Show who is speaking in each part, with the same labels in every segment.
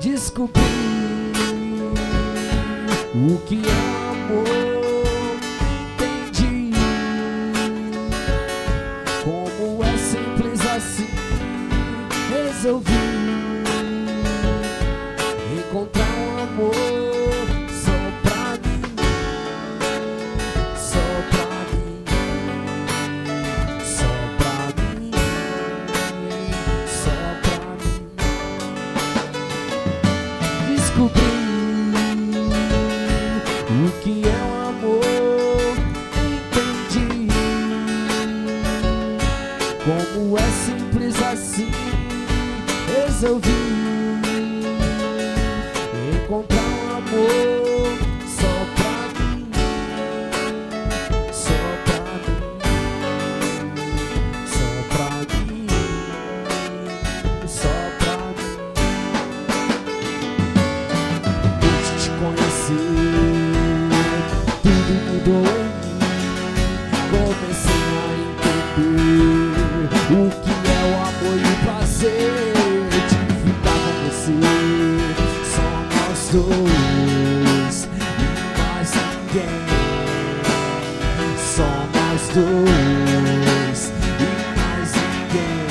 Speaker 1: Descobri o que é amor, entendi como é simples assim. Resolvi encontrar um amor só pra mim, só pra mim, só pra mim, só pra mim. Descobri o que é o amor, entendi como é simples assim. Resolvi encontrar um amor só pra mim, só pra mim, só pra mim, só pra mim. Desde te conhecer, tudo mudou em mim. Comecei a entender o que é o amor e o prazer de ficar com você. Só nós dois e mais ninguém. Só nós dois e mais ninguém.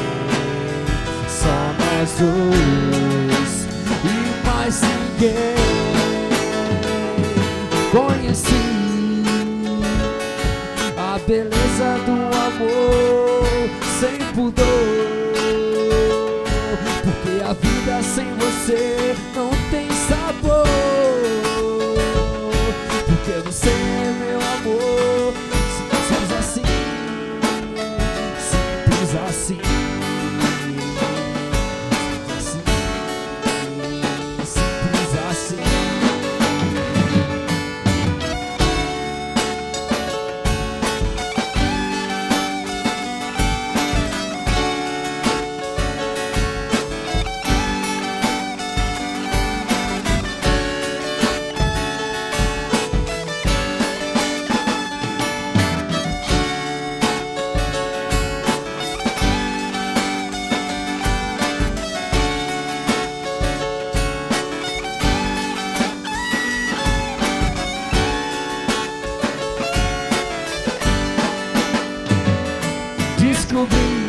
Speaker 1: Só nós dois e mais ninguém. Conheci a beleza do amor sem pudor, porque a vida sem você não tem sabor. Porque você é meu amor, simples assim, simples assim, simples assim. Descobri